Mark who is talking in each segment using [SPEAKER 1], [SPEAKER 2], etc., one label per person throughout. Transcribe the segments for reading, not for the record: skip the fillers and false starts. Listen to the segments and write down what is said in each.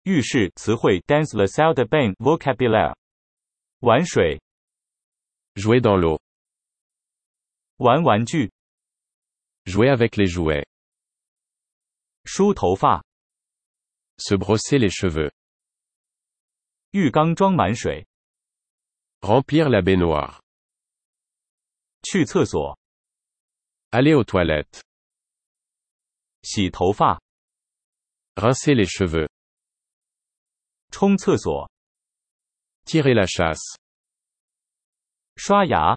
[SPEAKER 1] 浴室词汇 dans la salle de bain vocabulaire 玩水
[SPEAKER 2] Jouer dans l'eau.
[SPEAKER 1] 玩玩具
[SPEAKER 2] Jouer avec les jouets.
[SPEAKER 1] 梳头发
[SPEAKER 2] Se brosser les cheveux.
[SPEAKER 1] 浴缸装满水
[SPEAKER 2] Remplir la baignoire.
[SPEAKER 1] 去厕所
[SPEAKER 2] Aller aux toilettes.
[SPEAKER 1] 洗头发
[SPEAKER 2] Rincer les cheveux.
[SPEAKER 1] 冲厕所
[SPEAKER 2] Tirer la chasse.
[SPEAKER 1] 刷牙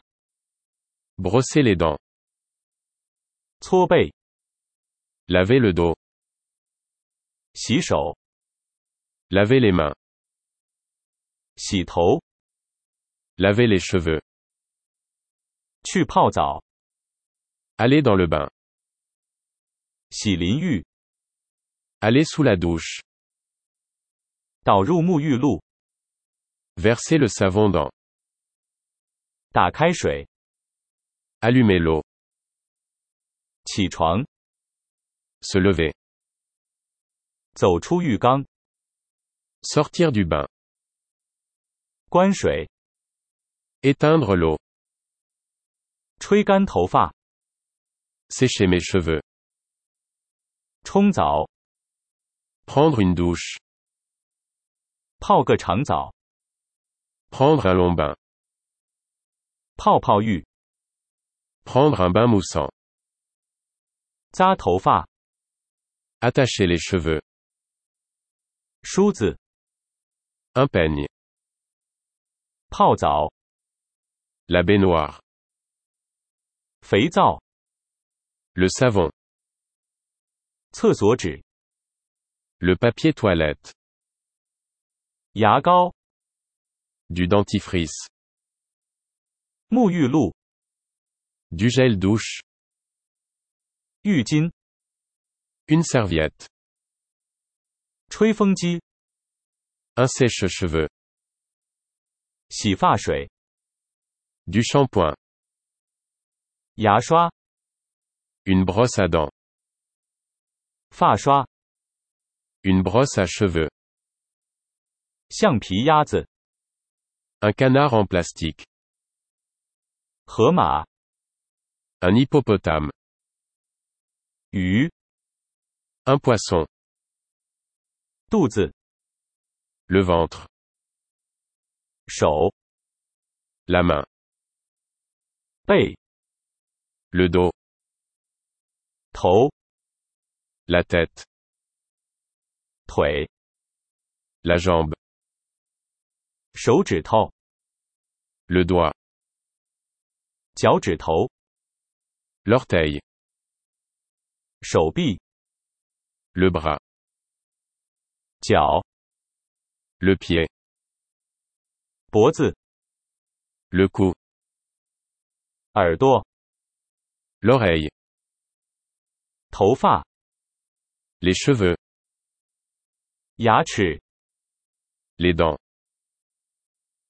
[SPEAKER 2] Brosser les dents.
[SPEAKER 1] 搓背
[SPEAKER 2] Laver le dos.
[SPEAKER 1] 洗手
[SPEAKER 2] Laver les mains.
[SPEAKER 1] 洗头
[SPEAKER 2] Laver les cheveux.
[SPEAKER 1] 去泡澡
[SPEAKER 2] Aller dans le bain.
[SPEAKER 1] 洗淋浴
[SPEAKER 2] Aller sous la douche.
[SPEAKER 1] 导入沐浴露
[SPEAKER 2] Verser le savon dans.
[SPEAKER 1] 打开水
[SPEAKER 2] Allumer l'eau.
[SPEAKER 1] 起床
[SPEAKER 2] Se lever.
[SPEAKER 1] 走出浴缸
[SPEAKER 2] Sortir du bain.
[SPEAKER 1] 关水
[SPEAKER 2] Éteindre l'eau.
[SPEAKER 1] 吹干头发
[SPEAKER 2] Sécher mes cheveux.
[SPEAKER 1] 冲澡
[SPEAKER 2] Prendre une douche.
[SPEAKER 1] 泡个长澡
[SPEAKER 2] Prendre un long bain.
[SPEAKER 1] 泡泡浴
[SPEAKER 2] Prendre un bain moussant.
[SPEAKER 1] 扎头发
[SPEAKER 2] Attacher les cheveux.
[SPEAKER 1] 梳子
[SPEAKER 2] Un peigne.
[SPEAKER 1] 泡澡
[SPEAKER 2] La baignoire.
[SPEAKER 1] 肥皂
[SPEAKER 2] Le savon.
[SPEAKER 1] 厕所纸
[SPEAKER 2] Le papier toilette.
[SPEAKER 1] 牙膏
[SPEAKER 2] Du dentifrice.
[SPEAKER 1] 沐浴露
[SPEAKER 2] Du gel douche.
[SPEAKER 1] 浴巾
[SPEAKER 2] Une serviette.
[SPEAKER 1] 吹风机
[SPEAKER 2] Un sèche-cheveux.
[SPEAKER 1] 洗发水
[SPEAKER 2] Du shampoing.
[SPEAKER 1] 牙刷
[SPEAKER 2] Une brosse à dents.
[SPEAKER 1] 发刷
[SPEAKER 2] Une brosse à cheveux.
[SPEAKER 1] 橡皮鸭子
[SPEAKER 2] Un canard en plastique.
[SPEAKER 1] 河马
[SPEAKER 2] Un hippopotame.
[SPEAKER 1] 鱼
[SPEAKER 2] Un poisson.
[SPEAKER 1] 肚子
[SPEAKER 2] Le ventre.
[SPEAKER 1] 手
[SPEAKER 2] La main.
[SPEAKER 1] 背
[SPEAKER 2] Le dos.
[SPEAKER 1] 头
[SPEAKER 2] La tête.
[SPEAKER 1] 腿
[SPEAKER 2] La jambe.
[SPEAKER 1] 手指头
[SPEAKER 2] Le doigt.
[SPEAKER 1] 脚趾头
[SPEAKER 2] L'orteil.
[SPEAKER 1] 手臂
[SPEAKER 2] Le bras.
[SPEAKER 1] 脚
[SPEAKER 2] Le pied.
[SPEAKER 1] 脖子
[SPEAKER 2] Le cou.
[SPEAKER 1] 耳朵
[SPEAKER 2] L'oreille.
[SPEAKER 1] 头发
[SPEAKER 2] Les cheveux.
[SPEAKER 1] 牙齿
[SPEAKER 2] Les dents.